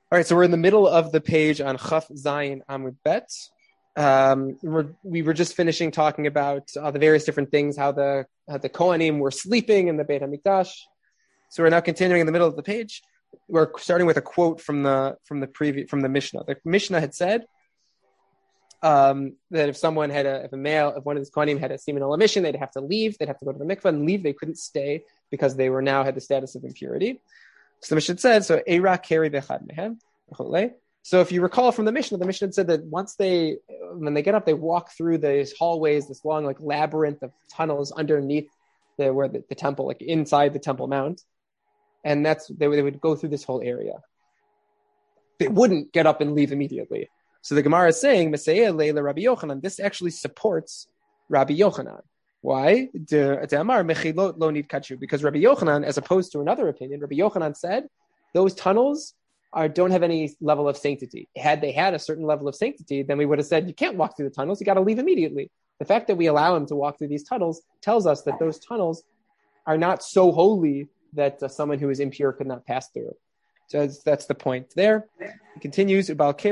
All right, so we're in the middle of the page on Chaf Zayin Amud Bet. We were just finishing talking about the various different things, how the Kohanim were sleeping in the Beit HaMikdash. So we're now continuing in the middle of the page. We're starting with a quote from the Mishnah. The Mishnah had said that if someone had if one of these Kohanim had a seminal emission, they'd have to leave. They'd have to go to the mikvah and leave. They couldn't stay because they had the status of impurity. So the Mishnah said, so Eira Keri Bechad Mehem. So if you recall from the Mishnah said that when they get up, they walk through these hallways, this long like labyrinth of tunnels underneath where the temple, like inside the Temple Mount, and they would go through this whole area. They wouldn't get up and leave immediately. So the Gemara is saying, Meseiah Leila Rabbi Yochanan. This actually supports Rabbi Yochanan. Why? Because Rabbi Yochanan, as opposed to another opinion, Rabbi Yochanan said those tunnels don't have any level of sanctity. Had they had a certain level of sanctity, then we would have said, you can't walk through the tunnels, you got to leave immediately. The fact that we allow him to walk through these tunnels tells us that those tunnels are not so holy that someone who is impure could not pass through. So that's the point there. It continues,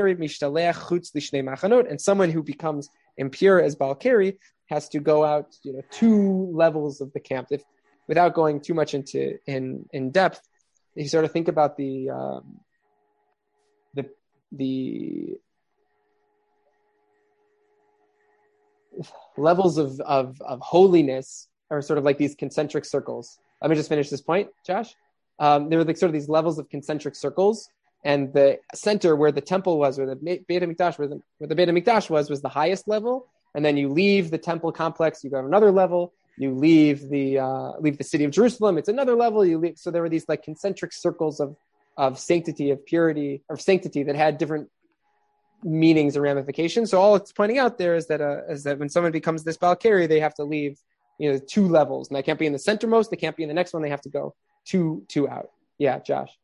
and someone who becomes impure as Balkari has to go out, two levels of the camp. Without going too much in depth, you sort of think about the levels of holiness are sort of like these concentric circles. Let me just finish this point, Josh. There were like sort of these levels of concentric circles, and the center where the temple was, where the Beit HaMikdash was the highest level. And then you leave the temple complex, you go to another level. You leave the city of Jerusalem, it's another level. So there were these like concentric circles of sanctity, of purity, of sanctity that had different meanings and ramifications. So all it's pointing out there is that when someone becomes this Balkari, they have to leave, two levels, and they can't be in the centermost. They can't be in the next one. They have to go two out. Yeah, Josh.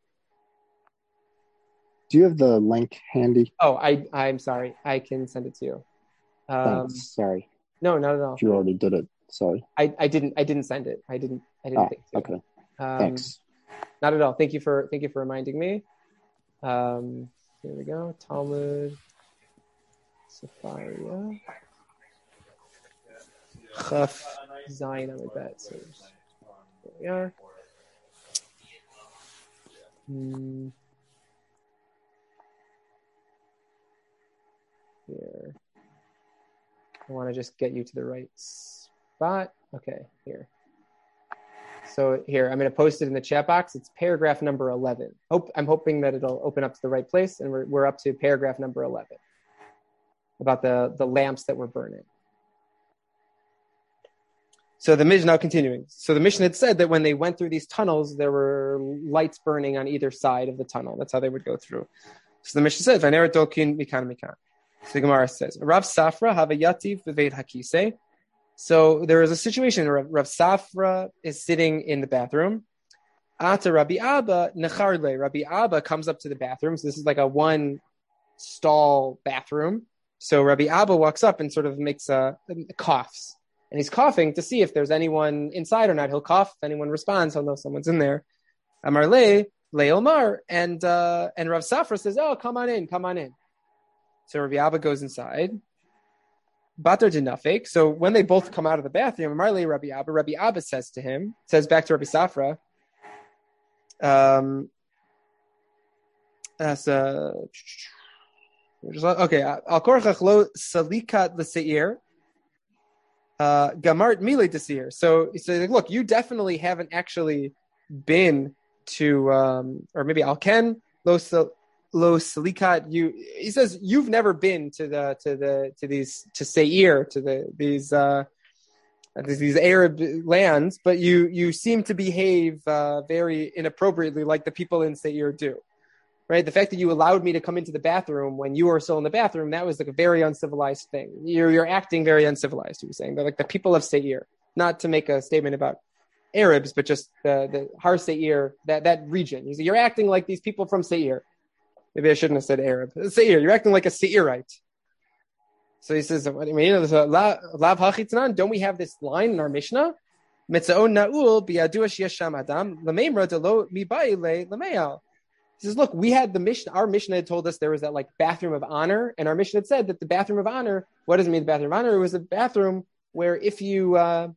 Do you have the link handy? Oh, I'm sorry. I can send it to you. Thanks. Sorry. No, not at all. You already did it. Sorry. I didn't send it. I didn't think to. Okay. Thanks. Not at all. Thank you for reminding me. Here we go. Talmud Safaria. Chaf Zayin Amud Bet. So there we are. Here. I want to just get you to the right spot. Okay, here. So here, I'm going to post it in the chat box. It's paragraph number 11. I'm hoping that it'll open up to the right place, and we're up to paragraph number 11 about the lamps that were burning. So the Mishnah, now continuing. So the Mishnah had said that when they went through these tunnels, there were lights burning on either side of the tunnel. That's how they would go through. So the Mishnah said, "V'neret dolkin mikan mikan." So the Gemara says, Rav Safra havayativ v'veit hakisei. So there is a situation where Rav Safra is sitting in the bathroom. Ata Rabbi Abba necharle. Rabbi Abba comes up to the bathroom. So this is like a one stall bathroom. So Rabbi Abba walks up and sort of makes coughs. And he's coughing to see if there's anyone inside or not. He'll cough. If anyone responds, he'll know someone's in there. Amar le'omar. And Rav Safra says, oh, come on in. So Rabbi Abba goes inside. Batar dinafik. So when they both come out of the bathroom, Amar le'Rabbi Abba says back to Rabbi Safra, okay, al korchach lo salikat l'seir. Gamart mile desir. So look, you definitely haven't actually been to, or maybe alken lo salikat. He says you've never been to Seir, these Arab lands, but you seem to behave very inappropriately, like the people in Seir do. Right? The fact that you allowed me to come into the bathroom when you were still in the bathroom, that was like a very uncivilized thing. You're acting very uncivilized, he was saying. They're like the people of Seir. Not to make a statement about Arabs, but just the Har Seir, that region. He said, you're acting like these people from Seir. Maybe I shouldn't have said Arab. Seir, you're acting like a Seirite. So he says, what do you mean? Lav hachitzanan, don't we have this line in our Mishnah? Mitza'on na'ul biyadua sheyesham adam, l'meimra delo mibaile l'meal. He says, look, we had our Mishnah had told us there was that like bathroom of honor, and our Mishnah had said that the bathroom of honor, what does it mean the bathroom of honor? It was a bathroom where if the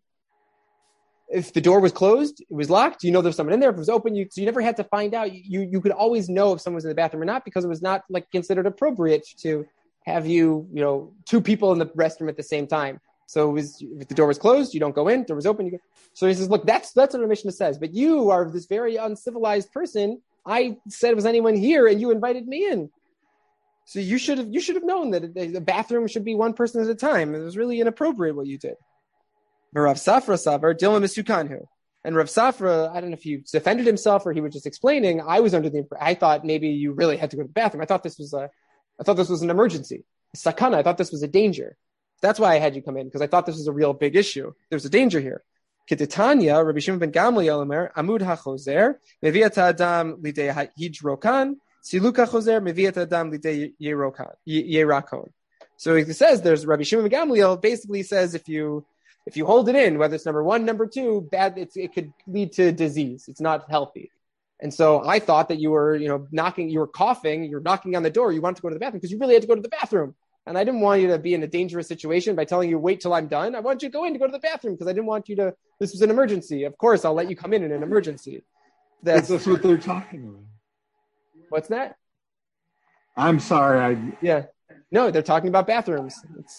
door was closed, it was locked, there was someone in there. If it was open, so you never had to find out. You could always know if someone was in the bathroom or not, because it was not like considered appropriate to have two people in the restroom at the same time. So it was, if the door was closed, you don't go in. Door was open, you go. So he says, look, that's what our Mishnah says. But you are this very uncivilized person. I said, was anyone here, and you invited me in. So you should have known that the bathroom should be one person at a time. It was really inappropriate what you did. Rav Safra Savar Dilma Misukanhu. And Rav Safra, I don't know if he defended himself or he was just explaining. I thought maybe you really had to go to the bathroom. I thought this was an emergency. Sakana, I thought this was a danger. That's why I had you come in, because I thought this was a real big issue. There's a danger here. Ketitanya, Rabbi Shimon ben Gamliel Omer, Amud HaChozer, Meviat Adam Lidei Hidrokan, Siluka Chozer, Meviat Adam Lidei Yerakon. So he says, there's Rabbi Shimon ben Gamliel basically says if you hold it in, whether it's number one, number two, it could lead to disease. It's not healthy. And so I thought that you were, you were coughing, you're knocking on the door, you wanted to go to the bathroom because you really had to go to the bathroom. And I didn't want you to be in a dangerous situation by telling you, wait till I'm done. I want you to go to the bathroom because I didn't want this was an emergency. Of course, I'll let you come in an emergency. That's what they're talking about. What's that? I'm sorry. Yeah. No, they're talking about bathrooms.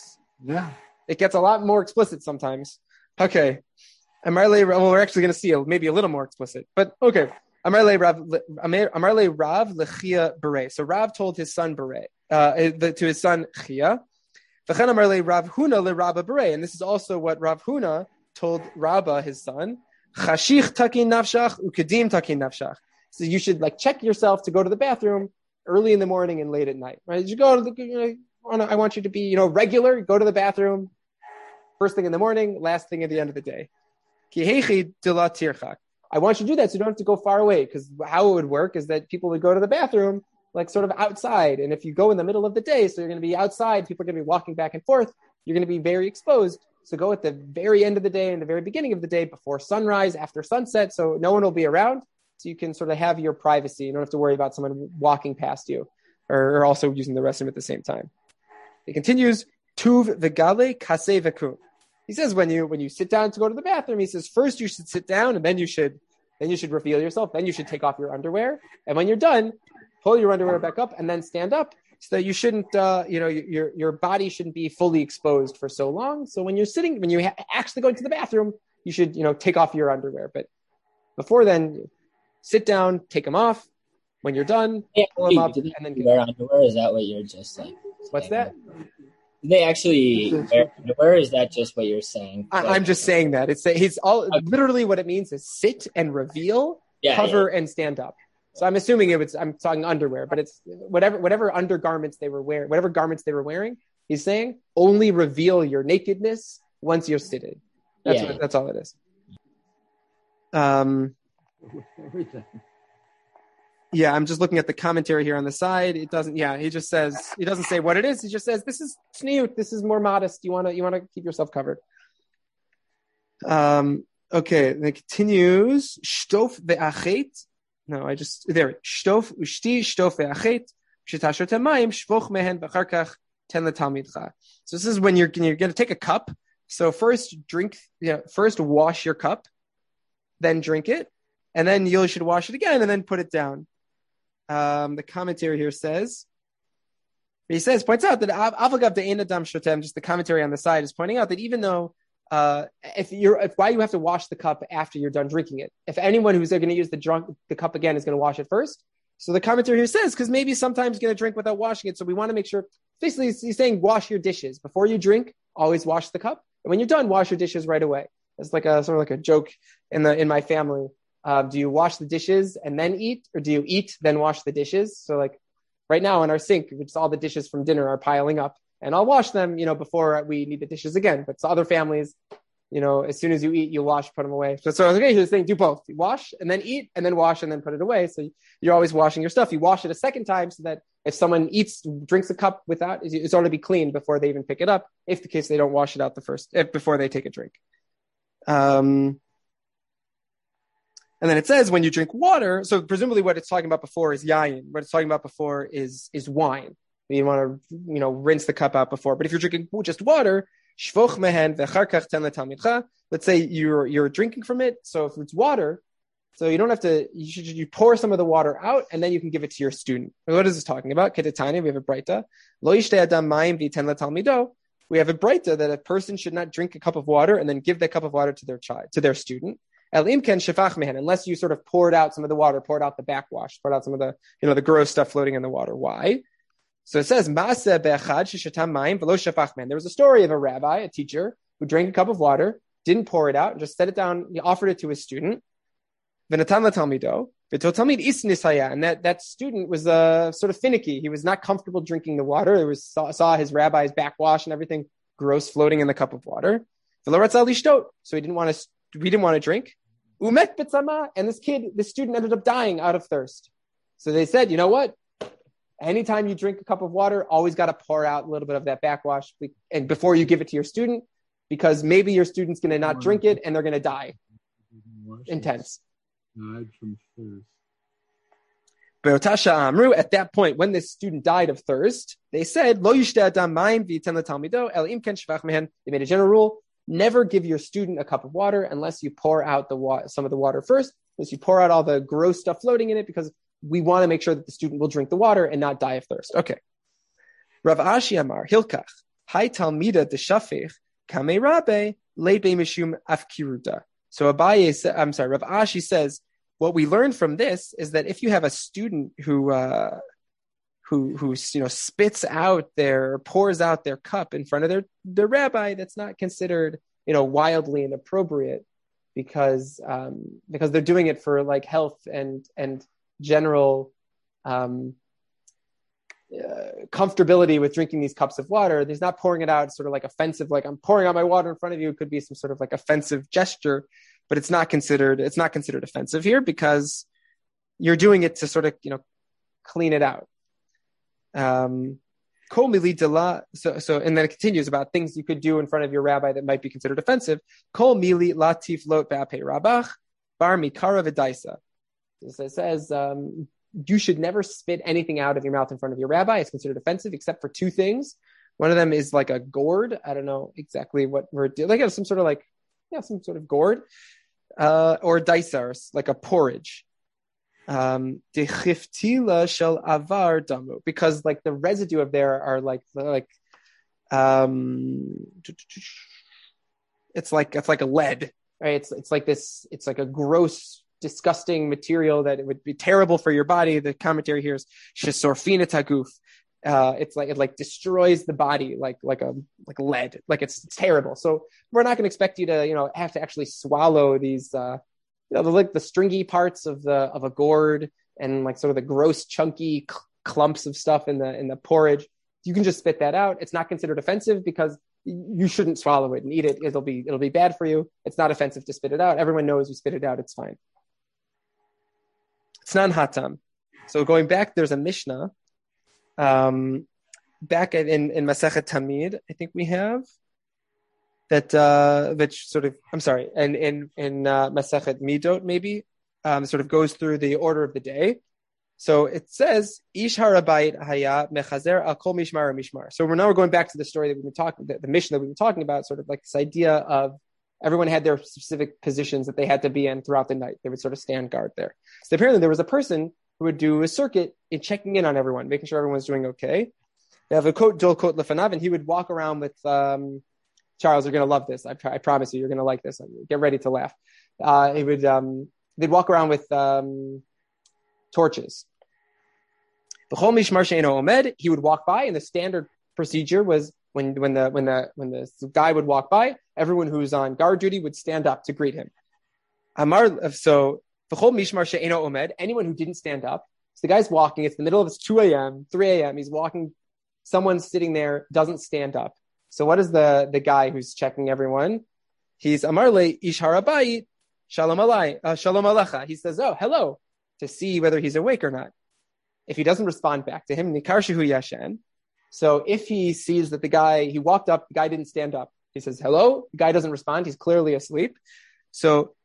It gets a lot more explicit sometimes. Okay. We're actually going to see maybe a little more explicit, but okay. Amarle Rav Lechia Beret. So Rav told his son Beret, to his son Chia. V'chen Amarle Rav Huna le Rabba Beret. And this is also what Rav Huna told Rabba, his son. Chashich takin nafshach ukedim takin nafshach. So you should check yourself to go to the bathroom early in the morning and late at night. Right? You go to I want you to be, regular. Go to the bathroom first thing in the morning, last thing at the end of the day. Kihechi dila tirchak. I want you to do that so you don't have to go far away, because how it would work is that people would go to the bathroom sort of outside. And if you go in the middle of the day, so you're going to be outside, people are going to be walking back and forth, you're going to be very exposed. So go at the very end of the day and the very beginning of the day, before sunrise, after sunset, so no one will be around. So you can sort of have your privacy. You don't have to worry about someone walking past you or also using the restroom at the same time. It continues, Tuv v'gale kaseh v'kum. He says when you sit down to go to the bathroom, he says first you should sit down and then you should reveal yourself. Then you should take off your underwear. And when you're done, pull your underwear back up and then stand up, so that you shouldn't, your body shouldn't be fully exposed for so long. So when you're actually going to the bathroom, you should, take off your underwear. But before then, sit down, take them off. When you're done, pull them up, and then wear underwear. Is that what you're just saying? What's that? Do they actually wear underwear? Is that just what you're saying? I'm just saying that literally what it means is sit and reveal, cover and stand up. So I'm assuming I'm talking underwear, but it's whatever undergarments they were wearing, whatever garments they were wearing. He's saying only reveal your nakedness once you're seated. That's all it is. Yeah, I'm just looking at the commentary here on the side. It doesn't. Yeah, he doesn't say what it is. He just says this is tzniut. This is more modest. You want to keep yourself covered. Okay. Then it continues. Shtof ve'achet. No, Shtof ushti shtof ve'achet. Shetashot hamayim shvoch mehen v'achar kach ten letalmidcha. So this is when you're going to take a cup. So first first wash your cup, then drink it, and then you should wash it again and then put it down. The commentary here points out that Avagav De'en Adam Shotem, just the commentary on the side is pointing out that even though why you have to wash the cup after you're done drinking it. If anyone who's going to use the cup again is going to wash it first. So the commentary here says, because maybe sometimes you're going to drink without washing it. So we want to make sure, basically he's saying wash your dishes. Before you drink, always wash the cup. And when you're done, wash your dishes right away. It's sort of like a joke in my family. Do you wash the dishes and then eat, or do you eat then wash the dishes? So right now in our sink, which all the dishes from dinner are piling up, and I'll wash them, before we need the dishes again. But to other families, as soon as you eat, you wash, put them away. So okay, he's saying do both: you wash and then eat, and then wash and then put it away. So you're always washing your stuff. You wash it a second time so that if someone drinks a cup without, it's already be clean before they even pick it up. If the case they don't wash it out before they take a drink. And And then it says when you drink water, so presumably what it's talking about before is yayin. What it's talking about before is wine. You want to, rinse the cup out before. But if you're drinking just water, shvoch mehen v'charkach ten letalmidcha. Let's say you're drinking from it. So if it's water, so you don't have to, you pour some of the water out and then you can give it to your student. What is this talking about? Ketetanya, we have a braita. Lo yishtei adam mayim v'yiten letalmido. We have a braita that a person should not drink a cup of water and then give that cup of water to their child, to their student. El imken shefach mehen, unless you sort of poured out some of the water, poured out the backwash, poured out some of the, the gross stuff floating in the water. Why? So it says, Maaseh be'echad sheshatam mayim v'lo shefach mehen. There was a story of a rabbi, a teacher, who drank a cup of water, didn't pour it out, and just set it down. He offered it to his student. V'natan latalmido, v'to talmid isnis haya, and that student was sort of finicky. He was not comfortable drinking the water. It was saw his rabbi's backwash and everything gross floating in the cup of water. V'lo ratzah lishtot, so he didn't want to drink. Umet b'tzama, and this student ended up dying out of thirst. So they said, you know what? Anytime you drink a cup of water, always got to pour out a little bit of that backwash and before you give it to your student, because maybe your student's going to not drink it and they're going to die. Intense. Died from thirst. Be'otasha amru, at that point, when this student died of thirst, they said, Lo yishtei adam mayim v'yiten letalmido, el im ken shevach mehen. They made a general rule: never give your student a cup of water unless you pour out some of the water first, unless you pour out all the gross stuff floating in it, because we want to make sure that the student will drink the water and not die of thirst. Okay. Rav Ashi Amar, Hilkach, Hai Talmida de Shafech, Kame Rabbe, Lebe Mishum Afkiruta. So Rav Ashi says, what we learn from this is that if you have a student who spits out pours out their cup in front of their rabbi, that's not considered, wildly inappropriate because they're doing it for like health and general comfortability with drinking these cups of water. He's not pouring it out sort of like offensive, like I'm pouring out my water in front of you. It could be some sort of like offensive gesture, but it's not considered offensive here because you're doing it to sort of, clean it out. So and then it continues about things you could do in front of your rabbi that might be considered offensive. Kol mili latif lot ba'apei rabach bar mikara v'daisa. So it says you should never spit anything out of your mouth in front of your rabbi. It's considered offensive except for two things. One of them is like a gourd. I don't know exactly what we're doing. Like some sort of gourd or daisa, or like a porridge. Dechiftila shel avar damu, because like the residue of there are it's like a lead, right? It's like this. It's like a gross, disgusting material that it would be terrible for your body. The commentary here is shesorfina taguf. It's like it destroys the body like lead. Like it's terrible. So we're not going to expect you to have to actually swallow these like the stringy parts of a gourd and like sort of the gross chunky clumps of stuff in the porridge. You can just spit that out. It's not considered offensive because you shouldn't swallow it and eat it. It'll be bad for you. It's not offensive to spit it out. Everyone knows you spit it out. It's fine. It's non hatam. So going back, there's a Mishnah. Back in Masechet Tamid, I think we have that which sort of, I'm sorry, and in Masechet Midot maybe sort of goes through the order of the day. So it says Ish Harabayit Haya Mechazer Al Kol Mishmar Mishmar. So we're going back to the story that we've been talking, the Mishnah that we've been talking about, sort of like this idea of everyone had their specific positions that they had to be in throughout the night. They would sort of stand guard there. So apparently there was a person who would do a circuit in checking in on everyone, making sure everyone's doing okay. They have a coat, dol coat lefanav, and he would walk around with, Charles, you're going to love this. I promise you, you're going to like this. Get ready to laugh. They'd walk around with torches. He would walk by, and the standard procedure was when the guy would walk by, everyone who's on guard duty would stand up to greet him. So anyone who didn't stand up, so the guy's walking, it's the middle of 2 a.m., 3 a.m., he's walking, someone's sitting there, doesn't stand up. So what is the guy who's checking everyone? He's Amarle Ish Harabayit Shalom Alecha. He says, oh, hello, to see whether he's awake or not. If he doesn't respond back to him, Nikar Shehu Yashan. So if he sees that he walked up, the guy didn't stand up, he says, hello, the guy doesn't respond, he's clearly asleep. So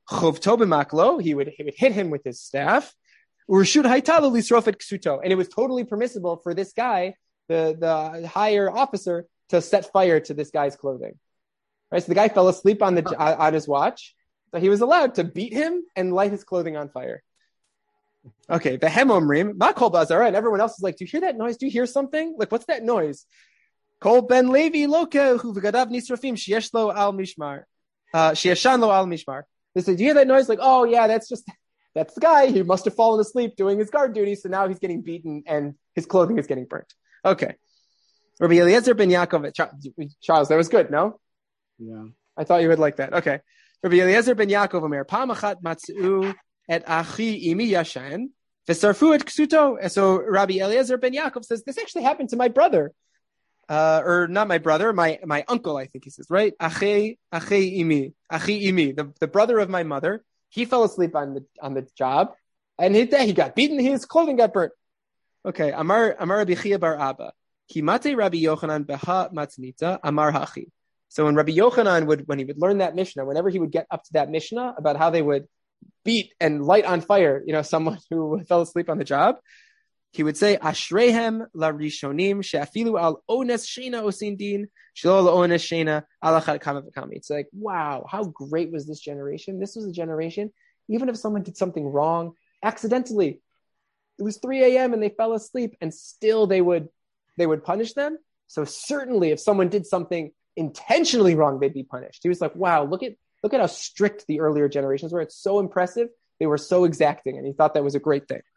Chovto b'maklo, he would hit him with his staff. Urshut haytalu lisrofet ksuto, and it was totally permissible for this guy, the higher officer, to set fire to this guy's clothing. Right, so the guy fell asleep on his watch, so he was allowed to beat him and light his clothing on fire. Okay, Behem Omrim, Ma Kol Bazara, and everyone else is like, do you hear that noise? Do you hear something? Like, what's that noise? Kol Ben Levi Loke Hu V'Gadav Nisrafim Sheyesh Lo Al Mishmar, Sheyeshan Lo Al Mishmar. They say, do you hear that noise? Like, oh yeah, that's the guy. He must have fallen asleep doing his guard duty, so now he's getting beaten and his clothing is getting burnt. Okay. Rabbi Eliezer ben Yaakov, Charles, that was good, no? Yeah. I thought you would like that. Okay. Rabbi Eliezer ben Yaakov Omer, Pam achat matzu et achi imi yashan, v'sarfu et ksuto. And so Rabbi Eliezer ben Yaakov says, this actually happened to my brother. Or not my brother, my uncle, I think he says, right? Achi imi, the brother of my mother. He fell asleep on the job, and he got beaten. His clothing got burnt. Okay. Amar Rabbi Chia bar Abba, Kimate Rabbi Yochanan beha matznita amar hachi. So when Rabbi Yochanan when he would learn that Mishnah, whenever he would get up to that Mishnah about how they would beat and light on fire, someone who fell asleep on the job, he would say, Ashrehem la rishonim she'afilu al ones shena osin din shelo la ones shena alachat kama v'kama. It's like, wow, how great was this generation? This was a generation, even if someone did something wrong accidentally, it was 3 a.m. and they fell asleep, and still they would punish them. So certainly if someone did something intentionally wrong, they'd be punished. He was like, wow, look at how strict the earlier generations were. It's so impressive. They were so exacting, and he thought that was a great thing.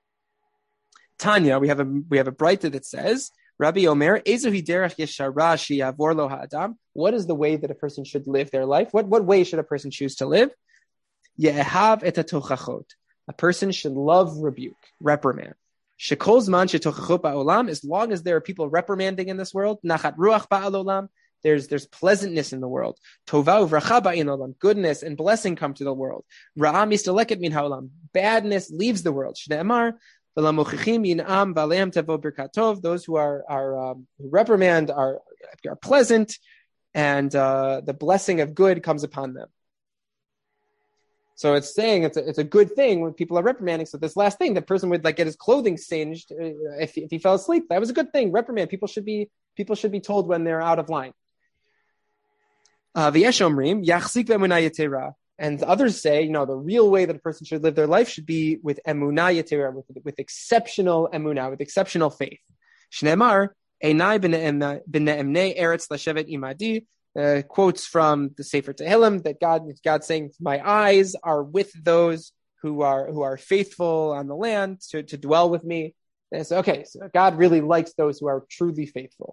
Tanya, we have a braita that says, Rabbi Omer, Ezuhi derech yeshara sheyavor lo ha'adam. What is the way that a person should live their life? What way should a person choose to live? Ye'ehav et hatochachot. A person should love rebuke, reprimand. Shekol zman shetochachot ba'olam, as long as there are people reprimanding in this world, nachat ruach ba'al olam, there's pleasantness in the world. Tova uvracha ba'in olam, goodness and blessing come to the world. Ra'am mistaleket min ha'olam, badness leaves the world. Shne'emar, those who are who reprimand are pleasant, and the blessing of good comes upon them. So it's saying it's a good thing when people are reprimanding. So this last thing, the person would get his clothing singed if he fell asleep. That was a good thing. Reprimand. People should be told when they're out of line. And others say, the real way that a person should live their life should be with emunah yetera, with exceptional emunah, with exceptional faith. Shneimar, einai b'ne'emnei eretz lashevet imadi, quotes from the Sefer Tehillim that God saying, my eyes are with those who are faithful on the land to dwell with me. And so God really likes those who are truly faithful.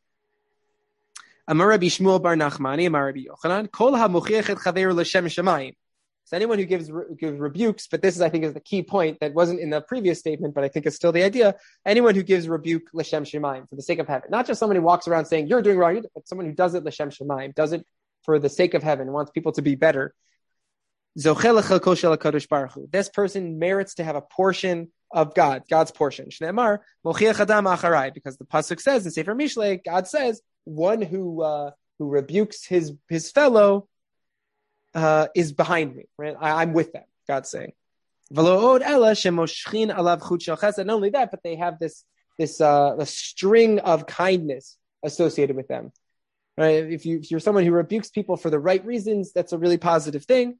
Amar Rabbi Shmuel bar Nachmani, Amar Rabbi Yochanan, Kol ha'mochiach et chaveru l'shem shamayim. So anyone who gives rebukes, but this is, I think, is the key point that wasn't in the previous statement, but I think it's still the idea. Anyone who gives rebuke l'shem shamayim, for the sake of heaven, not just someone who walks around saying you're doing wrong, but someone who does it l'shem shamayim, does it for the sake of heaven, wants people to be better. Zochel l'chelko shel HaKadosh Baruch Hu. This person merits to have a portion of God's portion. Shneimar mochiach adam acharai, because the pasuk says in Sefer Mishlei, God says, one who rebukes his fellow is behind me, right? I'm with them, God's saying. Not only that, but they have this a string of kindness associated with them. Right? If you're someone who rebukes people for the right reasons, that's a really positive thing.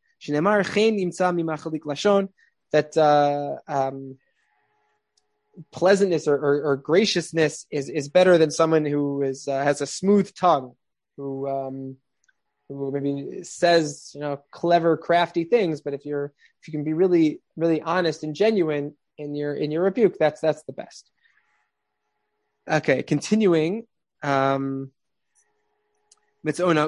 That pleasantness or graciousness is better than someone who has a smooth tongue, who maybe says clever, crafty things. But if you can be really, really honest and genuine in your rebuke, that's the best. Okay, continuing. So we said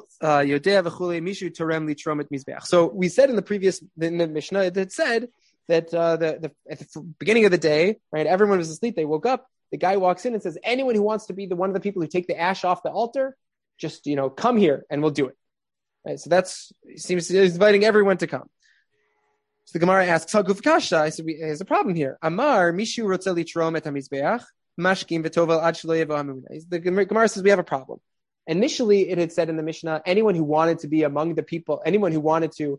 in the Mishnah, it said that at the beginning of the day, right, everyone was asleep. They woke up. The guy walks in and says, anyone who wants to be one of the people who take the ash off the altar, just come here and we'll do it. Right, so seems to be inviting everyone to come. So the Gemara asks, Haguf Kasha. I said, there's a problem here. Amar mishu rotze litrom et hamizbeach mashkim v'tovel ad shelo yevo hamuna. The Gemara says we have a problem. Initially, it had said in the Mishnah, anyone who wanted to be among the people, anyone who wanted to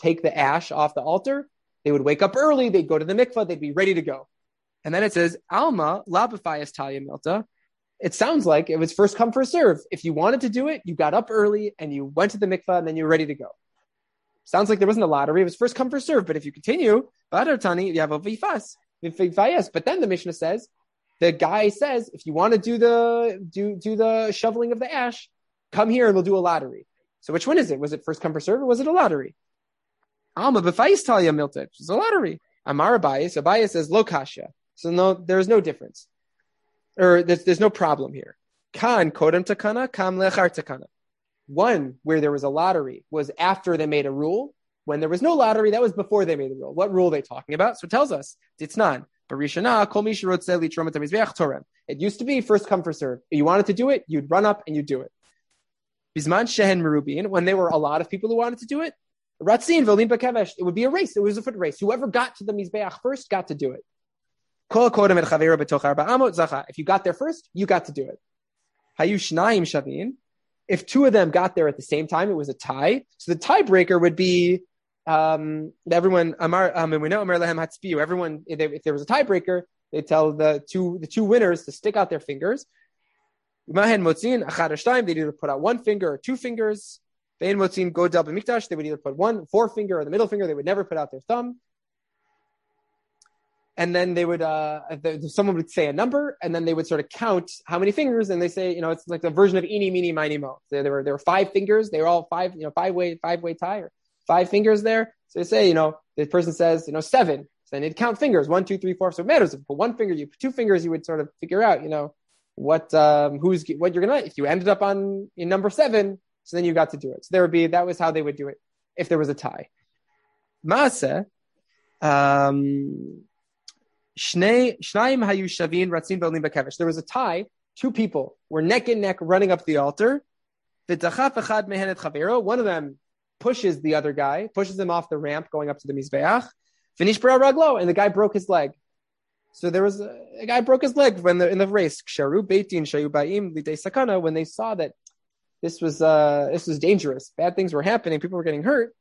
take the ash off the altar, they would wake up early, they'd go to the mikvah, they'd be ready to go. And then it says, Alma, labafayas talya milta. It sounds like it was first come, first serve. If you wanted to do it, you got up early and you went to the mikvah and then you were ready to go. Sounds like there wasn't a lottery. It was first come, first serve. But if you continue, Badartani, you have a vifas. But then the Mishnah says, the guy says, if you want to do the shoveling of the ash, come here and we'll do a lottery. So which one is it? Was it first come, first serve, or was it a lottery? Alma b'fayis talya milta. It's a lottery. Amar Abayis. Abayis says lo kasha. So no, there's no difference, or there's no problem here. Kan kodem takana, kam lechar takana. One where there was a lottery was after they made a rule. When there was no lottery, that was before they made the rule. What rule are they talking about? So it tells us, Titznan, Barishana, Kol Mi Shirotze Litromat HaMizbeach Torem. It used to be first come, first serve. If you wanted to do it, you'd run up and you'd do it. Bizman Shehen Merubin, when there were a lot of people who wanted to do it, Ratzin Volim Bakevesh, it would be a race. It was a foot race. Whoever got to the Mizbeach first got to do it. Kol Kodem Et Chavera Betoch Arba Amot Zacha. If you got there first, you got to do it. Hayu Shnaim Shavin. If two of them got there at the same time, it was a tie. So the tiebreaker would be everyone. We know Amar Lehem Hatzpiu. Everyone, if there was a tiebreaker, they tell the two winners to stick out their fingers. Mahen Motzin Achad Shtaim. They'd either put out one finger or two fingers. Vein Motzin Godel B'Mikdash. They would either put one forefinger or the middle finger. They would never put out their thumb. And then they would, someone would say a number, and then they would sort of count how many fingers, and they say, it's like the version of eeny, meeny, miny, mo. So there were 5 fingers. They were all five-way tie, or 5 fingers there. So they say, the person says, 7. So then they'd count fingers, 1, 2, 3, 4. So it matters. If you put 1 finger, you put 2 fingers, you would sort of figure out, what you're gonna. If you ended up on number 7, so then you got to do it. So that was how they would do it if there was a tie. Maaseh. There was a tie. 2 people were neck and neck running up the altar. One of them pushes the other guy, pushes him off the ramp going up to the Mizbeach. And the guy broke his leg. So there was a guy broke his leg in the race. When they saw that this was dangerous, bad things were happening, people were getting hurt.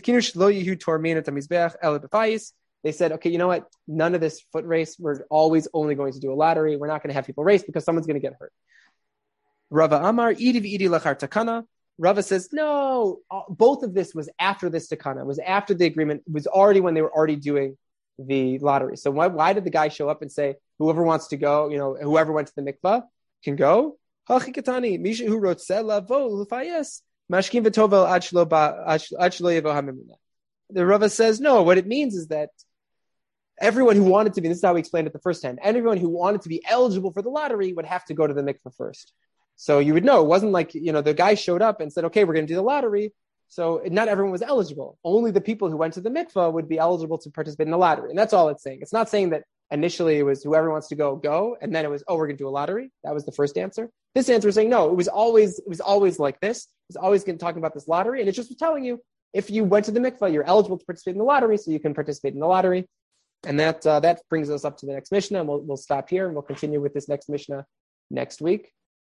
They said, okay, you know what? None of this foot race. We're always only going to do a lottery. We're not going to have people race because someone's going to get hurt. Rava Amar, Idi lachar takana. Rava says, no, both of this was after this takana. It was after the agreement. It was already when they were already doing the lottery. So why did the guy show up and say, whoever wants to go, whoever went to the mikvah can go? Hachikatani, Misha who wrote Selavo Lufayes, Mashkim Vetovel Achlo Yevo Hamimuna. The Rava says, no, what it means is that everyone who wanted to be, this is how we explained it the first time, everyone who wanted to be eligible for the lottery would have to go to the mikvah first. So you would know, it wasn't like, the guy showed up and said, okay, we're going to do the lottery. So not everyone was eligible. Only the people who went to the mikvah would be eligible to participate in the lottery. And that's all it's saying. It's not saying that initially it was whoever wants to go, and then it was, we're going to do a lottery. That was the first answer. This answer is saying, no, it was always like this. It was always talking about this lottery. And it's just telling you, if you went to the mikvah, you're eligible to participate in the lottery, so you can participate in the lottery. And that brings us up to the next Mishnah, and we'll stop here, and we'll continue with this next Mishnah next week.